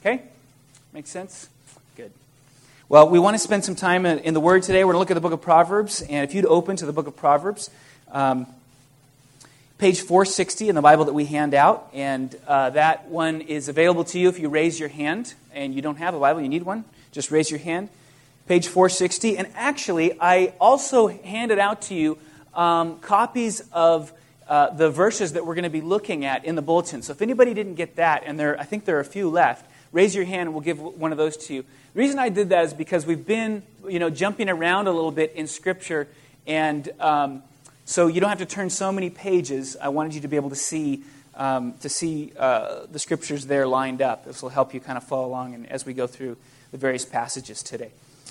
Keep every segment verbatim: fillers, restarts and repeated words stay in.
Okay? Makes sense? Good. Well, we want to spend some time in the Word today. We're going to look at the book of Proverbs. And if you'd open to the book of Proverbs, um, page four sixty in the Bible that we hand out. And uh, that one is available to you if you raise your hand. And you don't have a Bible, you need one. Just raise your hand. Page four sixty. And actually, I also handed out to you um, copies of uh, the verses that we're going to be looking at in the bulletin. So if anybody didn't get that, and there, I think there are a few left, raise your hand and we'll give one of those to you. The reason I did that is because we've been, you know, jumping around a little bit in Scripture, and um, so you don't have to turn so many pages. I wanted you to be able to see um, to see uh, the Scriptures there lined up. This will help you kind of follow along and as we go through the various passages today.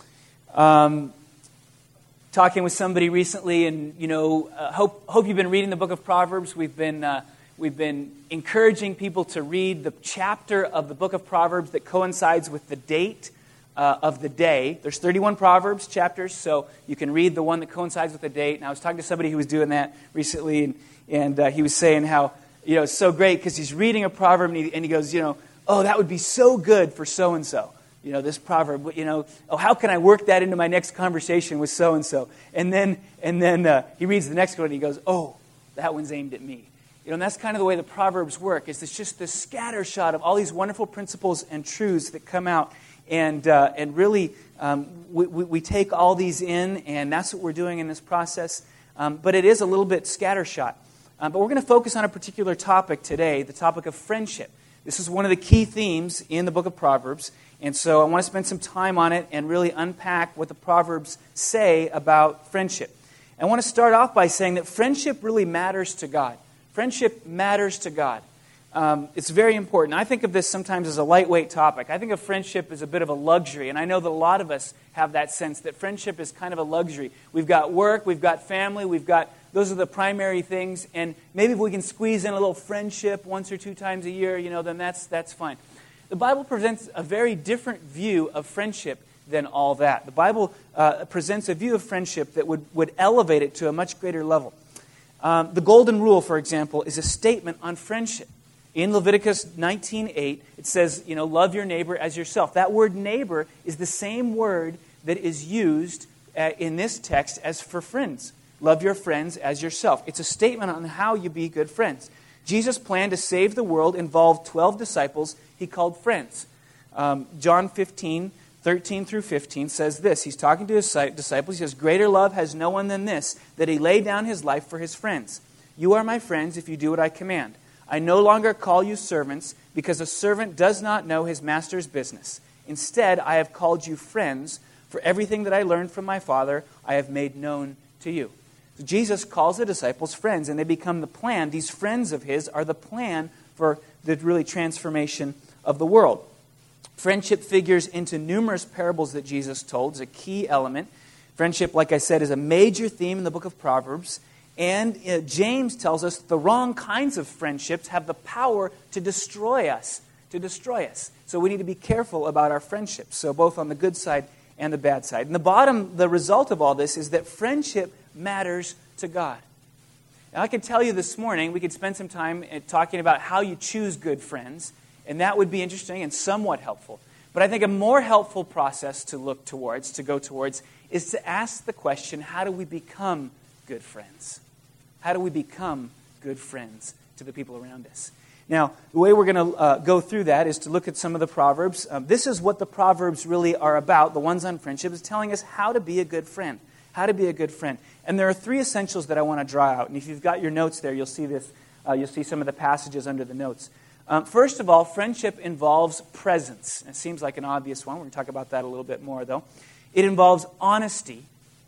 Um, talking with somebody recently, and you know, uh, hope hope you've been reading the book of Proverbs. We've been uh, we've been encouraging people to read the chapter of the book of Proverbs that coincides with the date uh, of the day. There's thirty-one Proverbs chapters, so you can read the one that coincides with the date. And I was talking to somebody who was doing that recently, and, and uh, he was saying how, you know, it's so great because he's reading a proverb and he, and he goes, you know, oh, that would be so good for so-and-so. You know, this proverb, you know, oh, how can I work that into my next conversation with so-and-so? And then, and then uh, he reads the next one and he goes, oh, that one's aimed at me. You know, and that's kind of the way the Proverbs work. Is it's just this scattershot of all these wonderful principles and truths that come out. And uh, and really, um, we, we take all these in, and that's what we're doing in this process. Um, but it is a little bit scattershot. Um, but we're going to focus on a particular topic today, the topic of friendship. This is one of the key themes in the book of Proverbs. And so I want to spend some time on it and really unpack what the Proverbs say about friendship. I want to start off by saying that friendship really matters to God. Friendship matters to God. Um, it's very important. I think of this sometimes as a lightweight topic. I think of friendship as a bit of a luxury, and I know that a lot of us have that sense that friendship is kind of a luxury. We've got work, we've got family, we've got, those are the primary things, and maybe if we can squeeze in a little friendship once or two times a year, you know, then that's that's fine. The Bible presents a very different view of friendship than all that. The Bible uh, presents a view of friendship that would, would elevate it to a much greater level. Um, the Golden Rule, for example, is a statement on friendship. In Leviticus nineteen eight, it says, you know, love your neighbor as yourself. That word neighbor is the same word that is used uh, in this text as for friends. Love your friends as yourself. It's a statement on how you be good friends. Jesus' plan to save the world involved twelve disciples he called friends. Um, John fifteen, thirteen through fifteen says this. He's talking to his disciples. He says, greater love has no one than this, that he laid down his life for his friends. You are my friends if you do what I command. I no longer call you servants, because a servant does not know his master's business. Instead, I have called you friends, for everything that I learned from my Father I have made known to you. So Jesus calls the disciples friends, and they become the plan. These friends of his are the plan for the really transformation of the world. Friendship figures into numerous parables that Jesus told. It's a key element. Friendship, like I said, is a major theme in the book of Proverbs. And uh, James tells us the wrong kinds of friendships have the power to destroy us, to destroy us. So we need to be careful about our friendships, so both on the good side and the bad side. And the bottom, the result of all this is that friendship matters to God. Now, I can tell you this morning, we could spend some time talking about how you choose good friends, and that would be interesting and somewhat helpful. But I think a more helpful process to look towards, to go towards, is to ask the question, how do we become good friends? How do we become good friends to the people around us? Now, the way we're going to uh, go through that is to look at some of the Proverbs. Um, this is what the Proverbs really are about. The ones on friendship is telling us how to be a good friend. How to be a good friend. And there are three essentials that I want to draw out. And if you've got your notes there, you'll see this. Uh, you'll see some of the passages under the notes. Um, first of all, friendship involves presence. It seems like an obvious one. We're going to talk about that a little bit more, though. It involves honesty.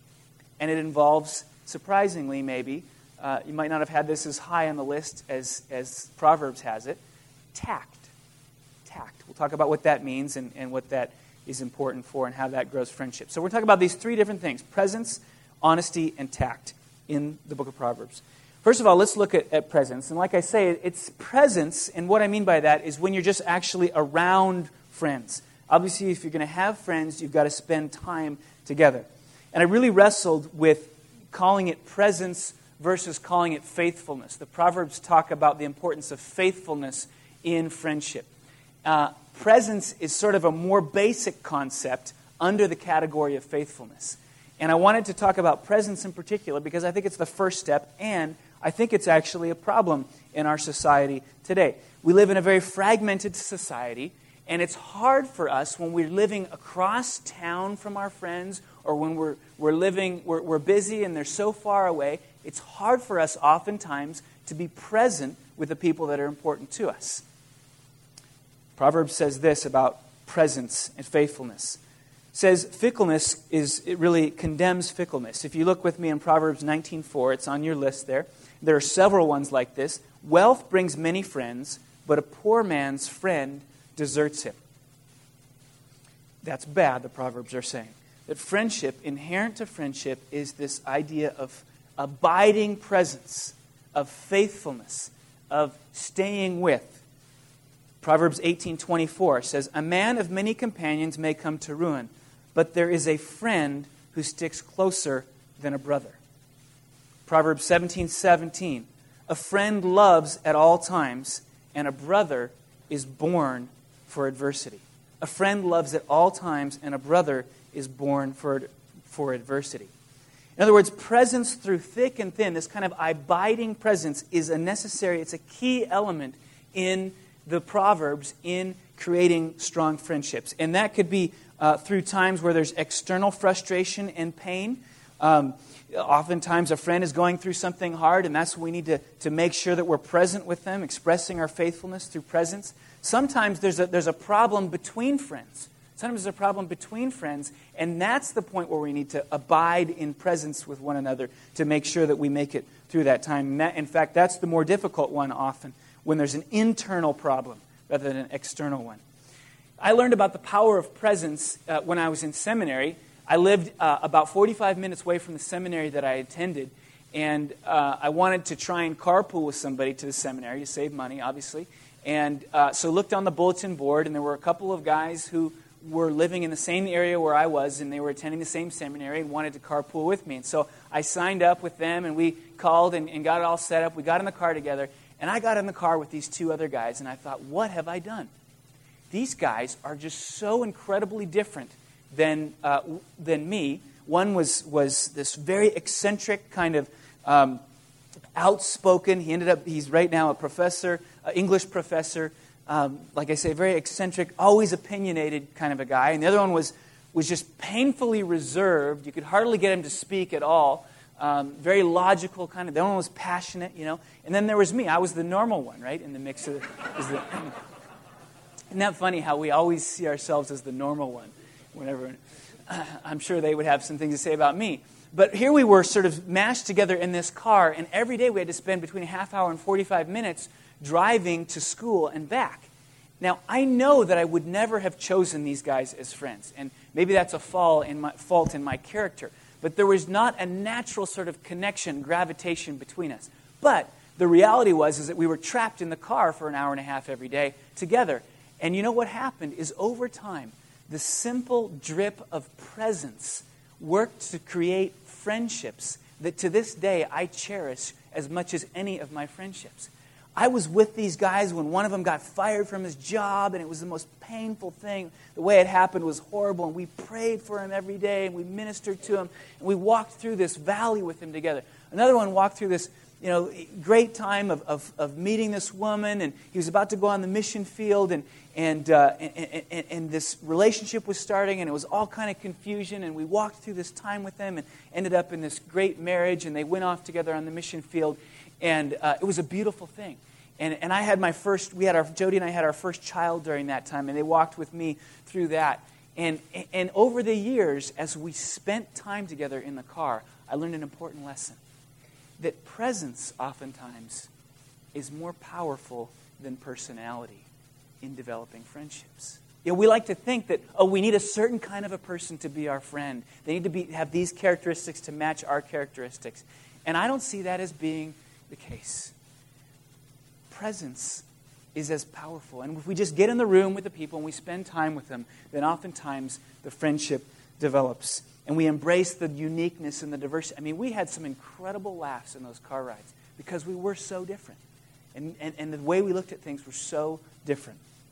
And it involves, surprisingly maybe, uh, you might not have had this as high on the list as, as Proverbs has it, tact. Tact. We'll talk about what that means and, and what that is important for and how that grows friendship. So we're talking about these three different things, presence, honesty, and tact in the book of Proverbs. First of all, let's look at, at presence. And like I say, it's presence, and what I mean by that is when you're just actually around friends. Obviously, if you're going to have friends, you've got to spend time together. And I really wrestled with calling it presence versus calling it faithfulness. The Proverbs talk about the importance of faithfulness in friendship. Uh, presence is sort of a more basic concept under the category of faithfulness. And I wanted to talk about presence in particular because I think it's the first step, and I think it's actually a problem in our society today. We live in a very fragmented society, and it's hard for us when we're living across town from our friends or when we're, we're living, we're, we're busy and they're so far away. It's hard for us oftentimes to be present with the people that are important to us. Proverbs says this about presence and faithfulness. It says fickleness is, it really condemns fickleness. If you look with me in Proverbs nineteen four, it's on your list there. There are several ones like this. Wealth brings many friends, but a poor man's friend deserts him. That's bad, the Proverbs are saying. That friendship, inherent to friendship, is this idea of abiding presence, of faithfulness, of staying with. Proverbs eighteen twenty-four says, a man of many companions may come to ruin, but there is a friend who sticks closer than a brother. Proverbs seventeen seventeen, a friend loves at all times, and a brother is born for adversity. A friend loves at all times, and a brother is born for, for adversity. In other words, presence through thick and thin, this kind of abiding presence is a necessary, it's a key element in the Proverbs in creating strong friendships. And that could be uh, through times where there's external frustration and pain. Um, oftentimes a friend is going through something hard, and that's when we need to, to make sure that we're present with them, expressing our faithfulness through presence. Sometimes there's a, there's a problem between friends. Sometimes there's a problem between friends, and that's the point where we need to abide in presence with one another to make sure that we make it through that time. And that, in fact, that's the more difficult one often, when there's an internal problem rather than an external one. I learned about the power of presence uh, when I was in seminary. I lived uh, about forty-five minutes away from the seminary that I attended, and uh, I wanted to try and carpool with somebody to the seminary to save money, obviously. And uh, so looked on the bulletin board, and there were a couple of guys who were living in the same area where I was, and they were attending the same seminary and wanted to carpool with me. And so I signed up with them, and we called and, and got it all set up. We got in the car together, and I got in the car with these two other guys, and I thought, what have I done? These guys are just so incredibly different than uh, than me. One was was this very eccentric kind of um, outspoken. He ended up he's right now a professor, an English professor. Um, like I say, very eccentric, always opinionated kind of a guy. And the other one was was just painfully reserved. You could hardly get him to speak at all. Um, very logical kind of. The other one was passionate, you know. And then there was me. I was the normal one, right, in the mix of the, is the Isn't that funny how we always see ourselves as the normal one? Whenever, uh, I'm sure they would have some things to say about me. But here we were sort of mashed together in this car, and every day we had to spend between a half hour and forty-five minutes driving to school and back. Now, I know that I would never have chosen these guys as friends, and maybe that's a fall in my, fault in my character. But there was not a natural sort of connection, gravitation between us. But the reality was is that we were trapped in the car for an hour and a half every day together. And you know what happened is over time, the simple drip of presence worked to create friendships that to this day I cherish as much as any of my friendships. I was with these guys when one of them got fired from his job, and it was the most painful thing. The way it happened was horrible, and we prayed for him every day, and we ministered to him, and we walked through this valley with him together. Another one walked through this, you know, great time of, of, of meeting this woman, and he was about to go on the mission field, and and, uh, and, and and this relationship was starting, and it was all kind of confusion, and we walked through this time with them, and ended up in this great marriage, and they went off together on the mission field, and uh, it was a beautiful thing. And and I had my first, we had our, Jody and I had our first child during that time, and they walked with me through that. And and over the years, as we spent time together in the car, I learned an important lesson. That presence oftentimes is more powerful than personality in developing friendships. You know, we like to think that, oh, we need a certain kind of a person to be our friend. They need to be have these characteristics to match our characteristics. And I don't see that as being the case. Presence is as powerful. And if we just get in the room with the people and we spend time with them, then oftentimes the friendship develops. And we embrace the uniqueness and the diversity. I mean, we had some incredible laughs in those car rides because we were so different. And, and, and the way we looked at things were so different.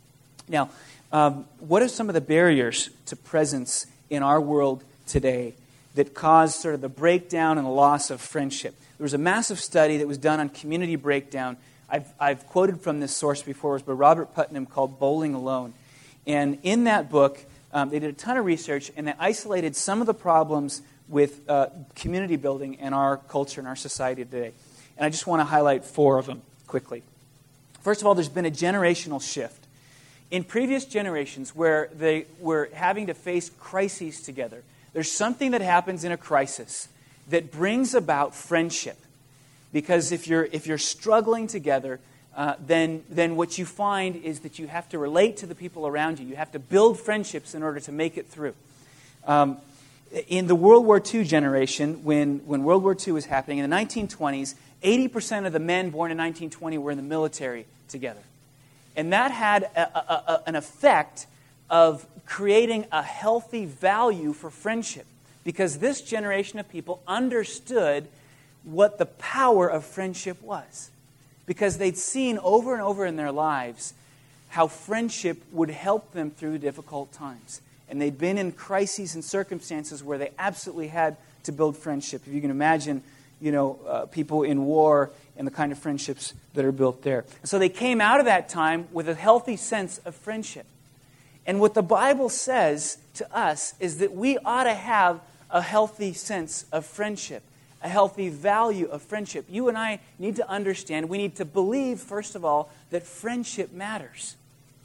Now, um, what are some of the barriers to presence in our world today that cause sort of the breakdown and the loss of friendship? There was a massive study that was done on community breakdown. I've, I've quoted from this source before. It was by Robert Putnam, called Bowling Alone. And in that book, um, they did a ton of research, and they isolated some of the problems with uh, community building in our culture and our society today. And I just want to highlight four of them quickly. First of all, there's been a generational shift. In previous generations where they were having to face crises together, there's something that happens in a crisis that brings about friendship. Because if you're if you're struggling together, uh, then then what you find is that you have to relate to the people around you. You have to build friendships in order to make it through. Um, in the World War Two generation, when when World War Two was happening in the nineteen twenties, eighty percent of the men born in nineteen twenty were in the military together. And that had a, a, a, an effect of creating a healthy value for friendship, because this generation of people understood what the power of friendship was, because they'd seen over and over in their lives how friendship would help them through difficult times. And they'd been in crises and circumstances where they absolutely had to build friendship. If you can imagine, you know, uh, people in war and the kind of friendships that are built there. So they came out of that time with a healthy sense of friendship. And what the Bible says to us is that we ought to have a healthy sense of friendship, a healthy value of friendship. You and I need to understand, we need to believe, first of all, that friendship matters.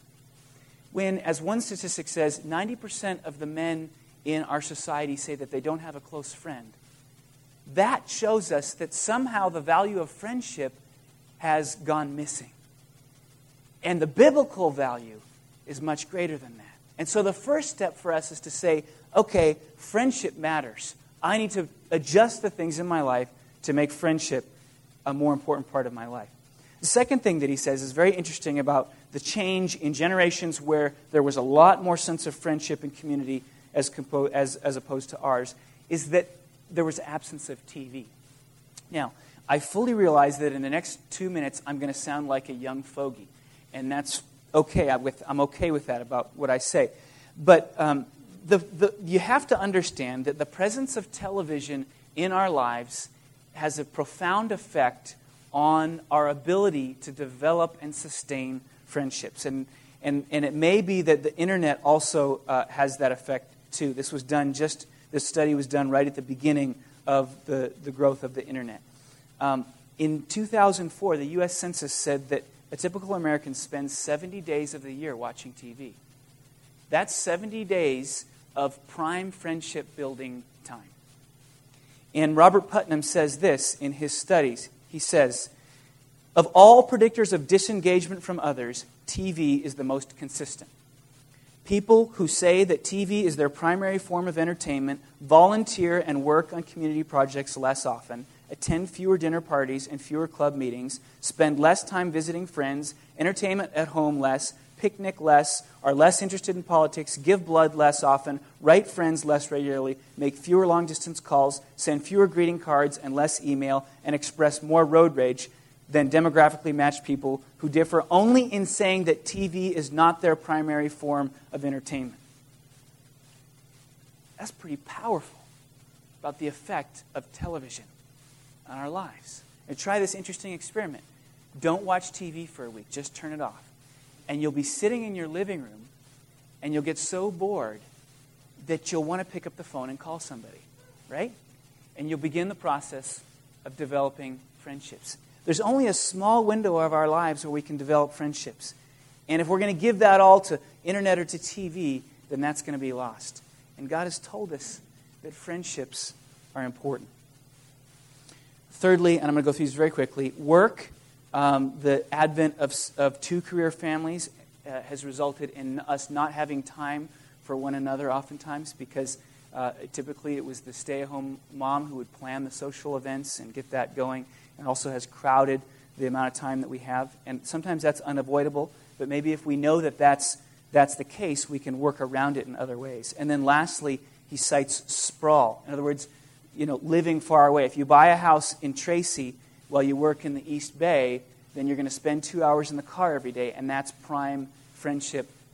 When, as one statistic says, ninety percent of the men in our society say that they don't have a close friend, that shows us that somehow the value of friendship has gone missing. And the biblical value is much greater than that. And so the first step for us is to say, okay, friendship matters. I need to adjust the things in my life to make friendship a more important part of my life. The second thing that he says is very interesting about the change in generations where there was a lot more sense of friendship and community as, compo- as, as opposed to ours, is that there was absence of T V. Now, I fully realize that in the next two minutes I'm going to sound like a young fogey. And that's okay. I'm, with, I'm okay with that about what I say. But um, the, the, you have to understand that the presence of television in our lives has a profound effect on our ability to develop and sustain friendships. And, and, and it may be that the internet also uh, has that effect too. This was done just, this study was done right at the beginning of the, the growth of the internet. Um, in two thousand four, the U S Census said that a typical American spends seventy days of the year watching T V. That's seventy days of prime friendship building time. And Robert Putnam says this in his studies. He says, of all predictors of disengagement from others, T V is the most consistent. People who say that T V is their primary form of entertainment volunteer and work on community projects less often, attend fewer dinner parties and fewer club meetings, spend less time visiting friends, entertainment at home less, picnic less, are less interested in politics, give blood less often, write friends less regularly, make fewer long-distance calls, send fewer greeting cards and less email, and express more road rage than demographically matched people who differ only in saying that T V is not their primary form of entertainment. That's pretty powerful about the effect of television on our lives. And try this interesting experiment. Don't watch T V for a week. Just turn it off. And you'll be sitting in your living room and you'll get so bored that you'll want to pick up the phone and call somebody, right? And you'll begin the process of developing friendships. There's only a small window of our lives where we can develop friendships. And if we're going to give that all to internet or to T V, then that's going to be lost. And God has told us that friendships are important. Thirdly, and I'm going to go through these very quickly, work. Um, the advent of, of two career families uh, has resulted in us not having time for one another oftentimes, because uh, typically it was the stay-at-home mom who would plan the social events and get that going, and also has crowded the amount of time that we have. And sometimes that's unavoidable, but maybe if we know that that's, that's the case, we can work around it in other ways. And then lastly, he cites sprawl. In other words, you know, living far away. If you buy a house in Tracy while you work in the East Bay, then you're going to spend two hours in the car every day, and that's prime friendship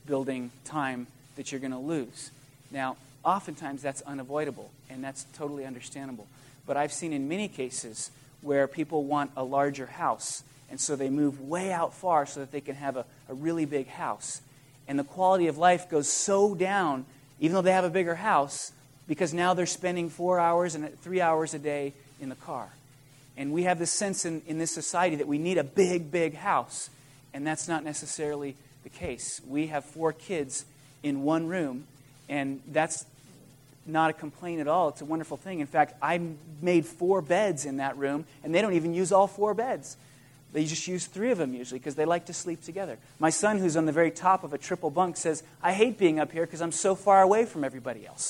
building time that you're going to lose. Now, oftentimes that's unavoidable, and that's totally understandable. But I've seen in many cases where people want a larger house, and so they move way out far so that they can have a, a really big house. And the quality of life goes so down, even though they have a bigger house, because now they're spending four hours and three hours a day in the car. And we have this sense in, in this society that we need a big, big house. And that's not necessarily the case. We have four kids in one room, and that's not a complaint at all. It's a wonderful thing. In fact, I made four beds in that room, and they don't even use all four beds. They just use three of them usually because they like to sleep together. My son, who's on the very top of a triple bunk, says, I hate being up here because I'm so far away from everybody else.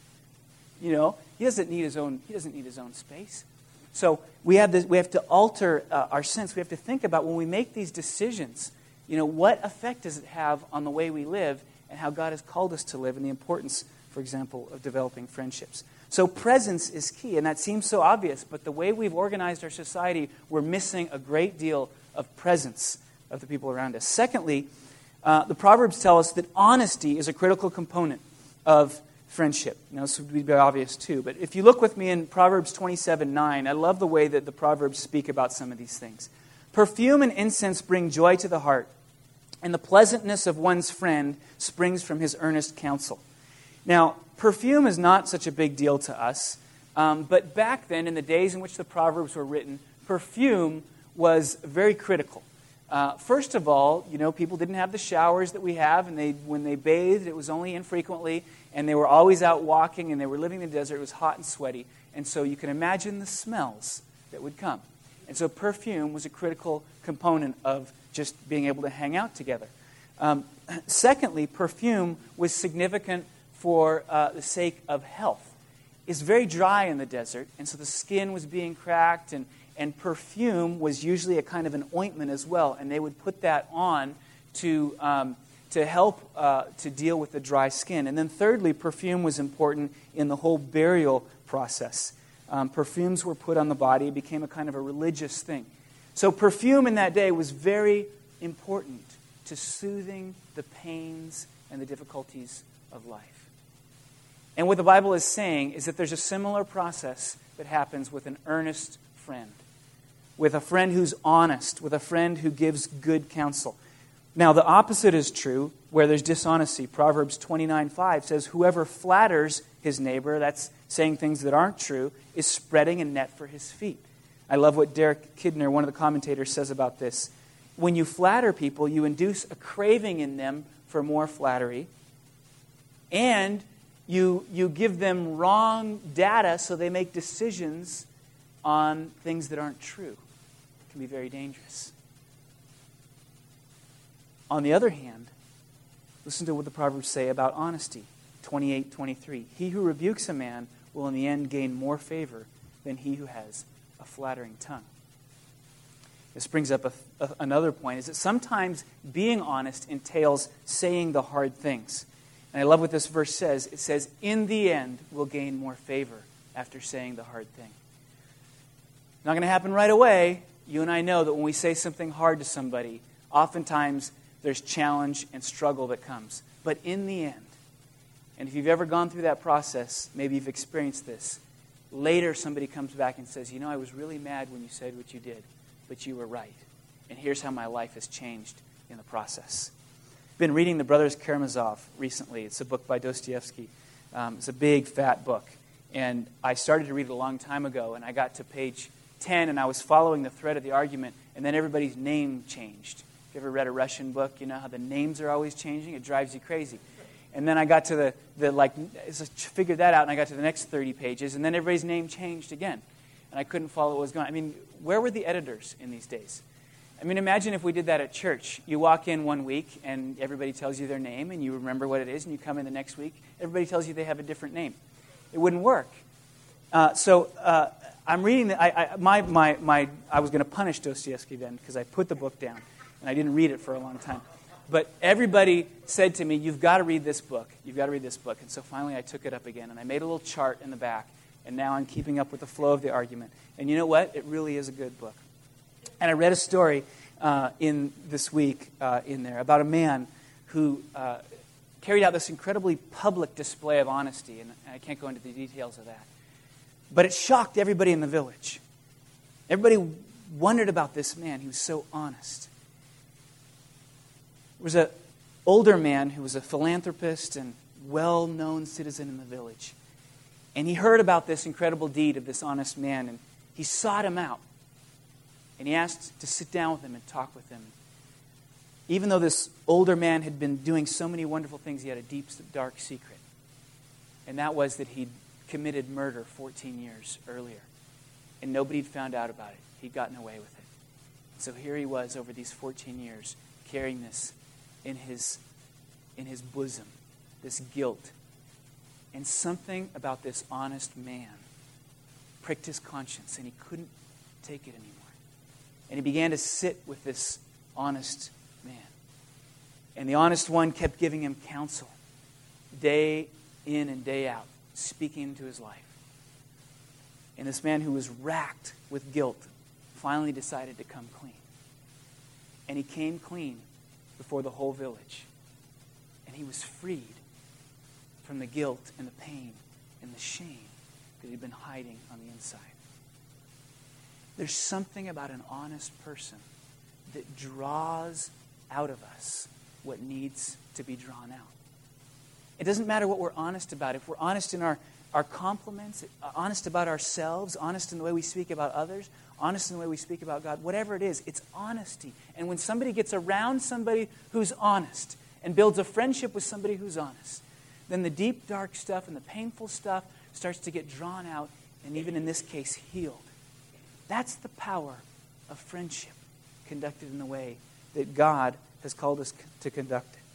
You know, he doesn't need his own, he doesn't need his own space. So we have this, we have to alter uh, our sense. We have to think about when we make these decisions, you know, what effect does it have on the way we live and how God has called us to live and the importance, for example, of developing friendships. So presence is key, and that seems so obvious, but the way we've organized our society, we're missing a great deal of presence of the people around us. Secondly, uh, the Proverbs tell us that honesty is a critical component of friendship. Now, this would be obvious too, but if you look with me in Proverbs twenty-seven nine, I love the way that the Proverbs speak about some of these things. Perfume and incense bring joy to the heart, and the pleasantness of one's friend springs from his earnest counsel. Now, perfume is not such a big deal to us, um, but back then, in the days in which the Proverbs were written, perfume was very critical. Uh, first of all, you know, people didn't have the showers that we have, and they when they bathed, it was only infrequently, and they were always out walking, and they were living in the desert. It was hot and sweaty, and so you can imagine the smells that would come. And so perfume was a critical component of just being able to hang out together. Um, secondly, perfume was significant for uh, the sake of health. It's very dry in the desert, and so the skin was being cracked, and, and perfume was usually a kind of an ointment as well, and they would put that on to, um, to help uh, to deal with the dry skin. And then thirdly, perfume was important in the whole burial process. Um, perfumes were put on the body. It became a kind of a religious thing. So perfume in that day was very important to soothing the pains and the difficulties of life. And what the Bible is saying is that there's a similar process that happens with an earnest friend, with a friend who's honest, with a friend who gives good counsel. Now, the opposite is true where there's dishonesty. Proverbs twenty-nine five says, whoever flatters his neighbor, that's saying things that aren't true, is spreading a net for his feet. I love what Derek Kidner, one of the commentators, says about this. When you flatter people, you induce a craving in them for more flattery, and you, you give them wrong data so they make decisions on things that aren't true. It can be very dangerous. On the other hand, listen to what the Proverbs say about honesty. twenty-eight twenty-three. He who rebukes a man will in the end gain more favor than he who has a flattering tongue. This brings up a, a, another point, is that sometimes being honest entails saying the hard things. And I love what this verse says. It says, in the end, we'll gain more favor after saying the hard thing. Not going to happen right away. You and I know that when we say something hard to somebody, oftentimes there's challenge and struggle that comes. But in the end, and if you've ever gone through that process, maybe you've experienced this, later somebody comes back and says, you know, I was really mad when you said what you did, but you were right. And here's how my life has changed in the process. I've been reading The Brothers Karamazov recently. It's a book by Dostoevsky. Um, it's a big, fat book. And I started to read it a long time ago, and I got to page ten, and I was following the thread of the argument, and then everybody's name changed. If you ever read a Russian book, you know how the names are always changing? It drives you crazy. And then I got to the, the like, figured that out, and I got to the next thirty pages, and then everybody's name changed again. And I couldn't follow what was going on. I mean, where were the editors in these days? I mean, imagine if we did that at church. You walk in one week, and everybody tells you their name, and you remember what it is, and you come in the next week, everybody tells you they have a different name. It wouldn't work. Uh, so uh, I'm reading, the, I, I, my, my, my, I was going to punish Dostoevsky then, because I put the book down, and I didn't read it for a long time. But everybody said to me, you've got to read this book. You've got to read this book. And so finally I took it up again, and I made a little chart in the back, and now I'm keeping up with the flow of the argument. And you know what? It really is a good book. And I read a story uh, in this week uh, in there about a man who uh, carried out this incredibly public display of honesty, and I can't go into the details of that. But it shocked everybody in the village. Everybody wondered about this man. He was so honest. There was an older man who was a philanthropist and well-known citizen in the village. And he heard about this incredible deed of this honest man, and he sought him out. And he asked to sit down with him and talk with him. Even though this older man had been doing so many wonderful things, he had a deep, dark secret. And that was that he'd committed murder fourteen years earlier. And nobody had found out about it. He'd gotten away with it. So here he was over these fourteen years, carrying this in his, in his bosom, this guilt. And something about this honest man pricked his conscience, and he couldn't take it anymore. And he began to sit with this honest man. And the honest one kept giving him counsel, day in and day out, speaking into his life. And this man who was racked with guilt finally decided to come clean. And he came clean before the whole village. And he was freed from the guilt and the pain and the shame that he'd been hiding on the inside. There's something about an honest person that draws out of us what needs to be drawn out. It doesn't matter what we're honest about. If we're honest in our, our compliments, honest about ourselves, honest in the way we speak about others, honest in the way we speak about God, whatever it is, it's honesty. And when somebody gets around somebody who's honest and builds a friendship with somebody who's honest, then the deep, dark stuff and the painful stuff starts to get drawn out and even in this case, healed. That's the power of friendship conducted in the way that God has called us to conduct it.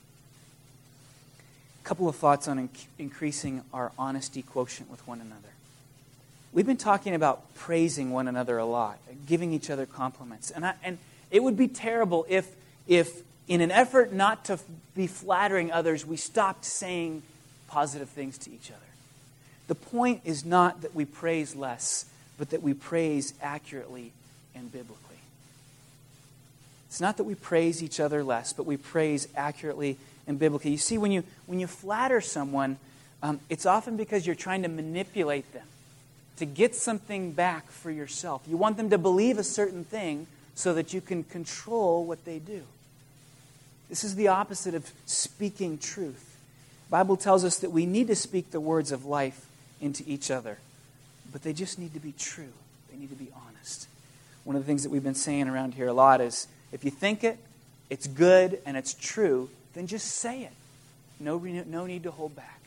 A couple of thoughts on inc- increasing our honesty quotient with one another. We've been talking about praising one another a lot, giving each other compliments. And I, and it would be terrible if, if in an effort not to be flattering others, we stopped saying positive things to each other. The point is not that we praise less, but that we praise accurately and biblically. It's not that we praise each other less, but we praise accurately and biblically. You see, when you when you flatter someone, um, it's often because you're trying to manipulate them to get something back for yourself. You want them to believe a certain thing so that you can control what they do. This is the opposite of speaking truth. The Bible tells us that we need to speak the words of life into each other, but they just need to be true. They need to be honest. One of the things that we've been saying around here a lot is, if you think it, it's good, and it's true, then just say it. No, no need to hold back.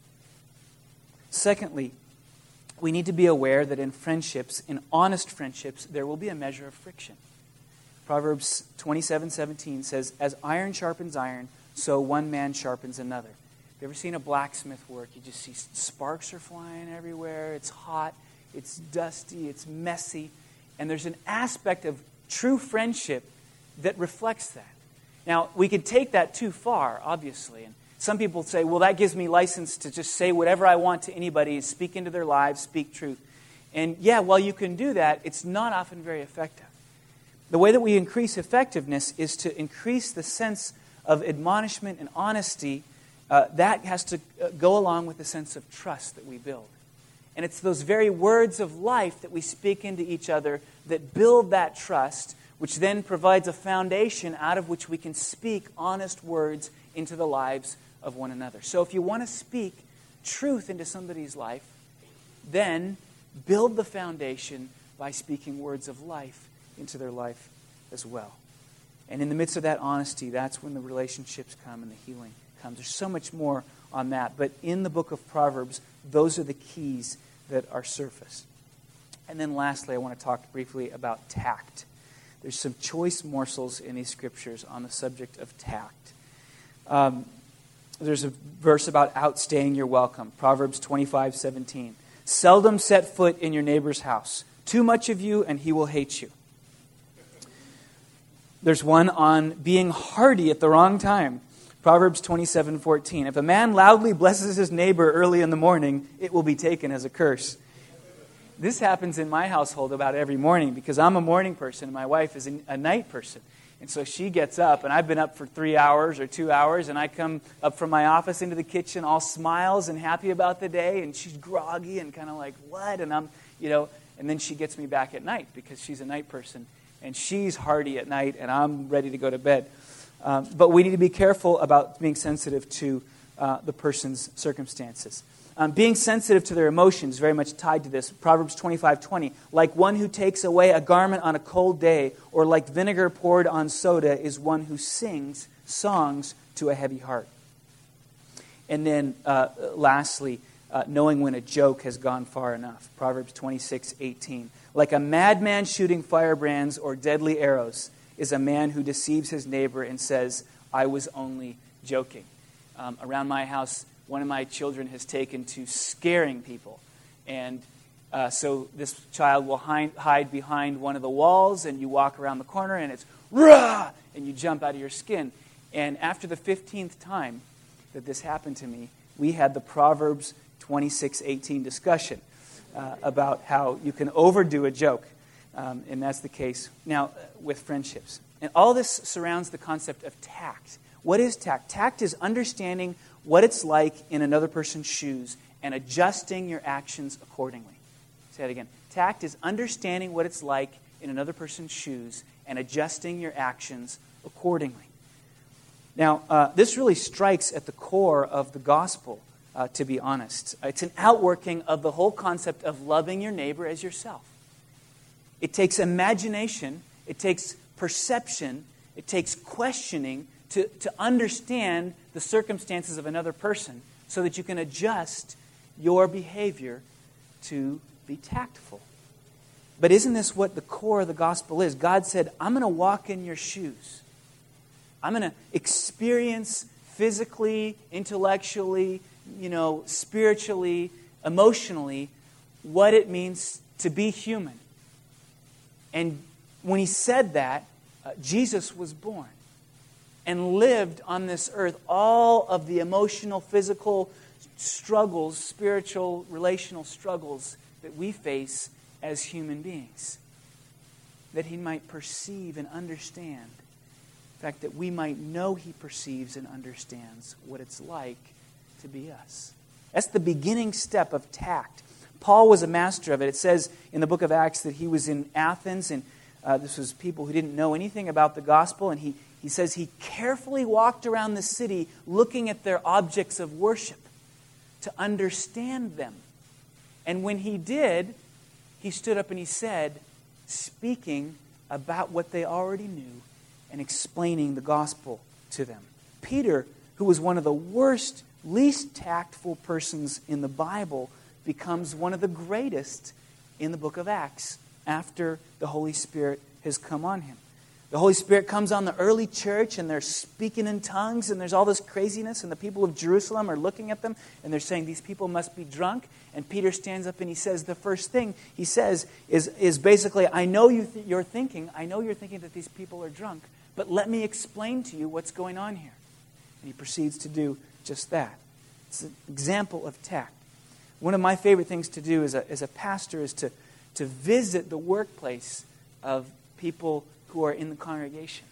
Secondly, we need to be aware that in friendships, in honest friendships, there will be a measure of friction. Proverbs twenty-seven seventeen says, "As iron sharpens iron, so one man sharpens another." Have you ever seen a blacksmith work? You just see sparks are flying everywhere. It's hot. It's dusty. It's messy. And there's an aspect of true friendship that reflects that. Now, we could take that too far, obviously. And some people say, well, that gives me license to just say whatever I want to anybody, speak into their lives, speak truth. And yeah, while you can do that, it's not often very effective. The way that we increase effectiveness is to increase the sense of admonishment and honesty. Uh, that has to go along with the sense of trust that we build. And it's those very words of life that we speak into each other that build that trust, which then provides a foundation out of which we can speak honest words into the lives of one another. So if you want to speak truth into somebody's life, then build the foundation by speaking words of life into their life as well. And in the midst of that honesty, that's when the relationships come and the healing comes. There's so much more on that. But in the book of Proverbs, those are the keys that are surfaced. And then lastly, I want to talk briefly about tact. There's some choice morsels in these scriptures on the subject of tact. Um, there's a verse about outstaying your welcome. Proverbs twenty-five seventeen. "Seldom set foot in your neighbor's house. Too much of you, and he will hate you." There's one on being hearty at the wrong time. Proverbs twenty-seven fourteen. "If a man loudly blesses his neighbor early in the morning, it will be taken as a curse." This happens in my household about every morning because I'm a morning person and my wife is a night person. And so she gets up, and I've been up for three hours or two hours, and I come up from my office into the kitchen all smiles and happy about the day, and she's groggy and kind of like, what? And I'm, you know, and then she gets me back at night because she's a night person, and she's hardy at night, and I'm ready to go to bed. Um, but we need to be careful about being sensitive to uh, the person's circumstances. Um, being sensitive to their emotions, very much tied to this. Proverbs twenty-five twenty, like one who takes away a garment on a cold day, or like vinegar poured on soda, is one who sings songs to a heavy heart. And then uh, lastly, uh, knowing when a joke has gone far enough. Proverbs twenty-six eighteen, like a madman shooting firebrands or deadly arrows is a man who deceives his neighbor and says, I was only joking. Um, around my house, one of my children has taken to scaring people. And uh, so this child will hide, hide behind one of the walls, and you walk around the corner, and it's, rah! And you jump out of your skin. And after the fifteenth time that this happened to me, we had the Proverbs twenty-six eighteen discussion uh, about how you can overdo a joke. Um, and that's the case now with friendships. And all this surrounds the concept of tact. What is tact? Tact is understanding what it's like in another person's shoes and adjusting your actions accordingly. Say it again. Tact is understanding what it's like in another person's shoes and adjusting your actions accordingly. Now, uh, this really strikes at the core of the gospel, uh, to be honest. It's an outworking of the whole concept of loving your neighbor as yourself. It takes imagination, it takes perception, it takes questioning to, to understand the circumstances of another person so that you can adjust your behavior to be tactful. But isn't this what the core of the gospel is? God said, I'm going to walk in your shoes. I'm going to experience physically, intellectually, you know, spiritually, emotionally, what it means to be human. And when he said that, uh, Jesus was born and lived on this earth all of the emotional, physical struggles, spiritual, relational struggles that we face as human beings. That he might perceive and understand. In fact, that we might know he perceives and understands what it's like to be us. That's the beginning step of tact. Paul was a master of it. It says in the book of Acts that he was in Athens, and uh, this was people who didn't know anything about the gospel, and he, he says he carefully walked around the city looking at their objects of worship to understand them. And when he did, he stood up and he said, speaking about what they already knew and explaining the gospel to them. Peter, who was one of the worst, least tactful persons in the Bible, becomes one of the greatest in the book of Acts after the Holy Spirit has come on him. The Holy Spirit comes on the early church, and they're speaking in tongues, and there's all this craziness, and the people of Jerusalem are looking at them, and they're saying, these people must be drunk. And Peter stands up and he says, the first thing he says is, is basically, I know you th- you're thinking, I know you're thinking that these people are drunk, but let me explain to you what's going on here. And he proceeds to do just that. It's an example of tact. One of my favorite things to do as a, as a pastor is to, to visit the workplace of people who are in the congregation.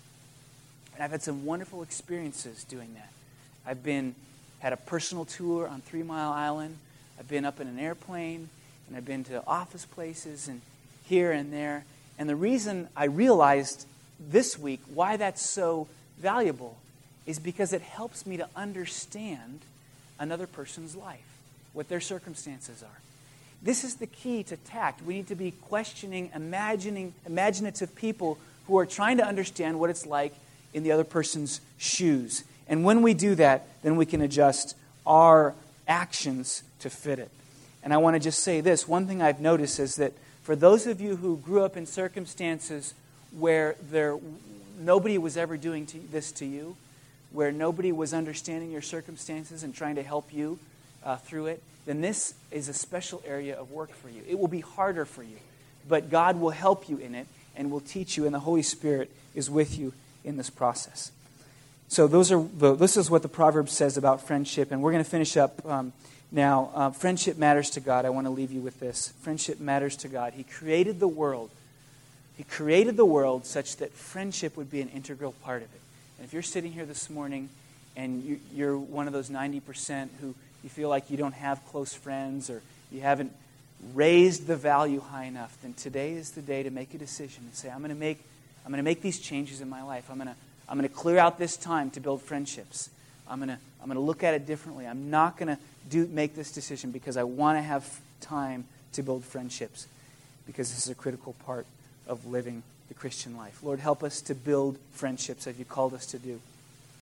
And I've had some wonderful experiences doing that. I've been had a personal tour on Three Mile Island. I've been up in an airplane, and I've been to office places and here and there. And the reason I realized this week why that's so valuable is because it helps me to understand another person's life, what their circumstances are. This is the key to tact. We need to be questioning, imagining, imaginative people who are trying to understand what it's like in the other person's shoes. And when we do that, then we can adjust our actions to fit it. And I want to just say this. One thing I've noticed is that for those of you who grew up in circumstances where there nobody was ever doing to, this to you, where nobody was understanding your circumstances and trying to help you uh, through it, then this is a special area of work for you. It will be harder for you, but God will help you in it and will teach you, and the Holy Spirit is with you in this process. So those are the, this is what the Proverbs says about friendship, and we're going to finish up um, now. Uh, friendship matters to God. I want to leave you with this. Friendship matters to God. He created the world. He created the world such that friendship would be an integral part of it. And if you're sitting here this morning and you, you're one of those ninety percent who you feel like you don't have close friends or you haven't raised the value high enough, then today is the day to make a decision and say, I'm going to make I'm going to make these changes in my life. I'm going to I'm going to clear out this time to build friendships. I'm going to I'm going to look at it differently. I'm not going to do make this decision because I want to have time to build friendships, because this is a critical part of living the Christian life. Lord, help us to build friendships as you called us to do.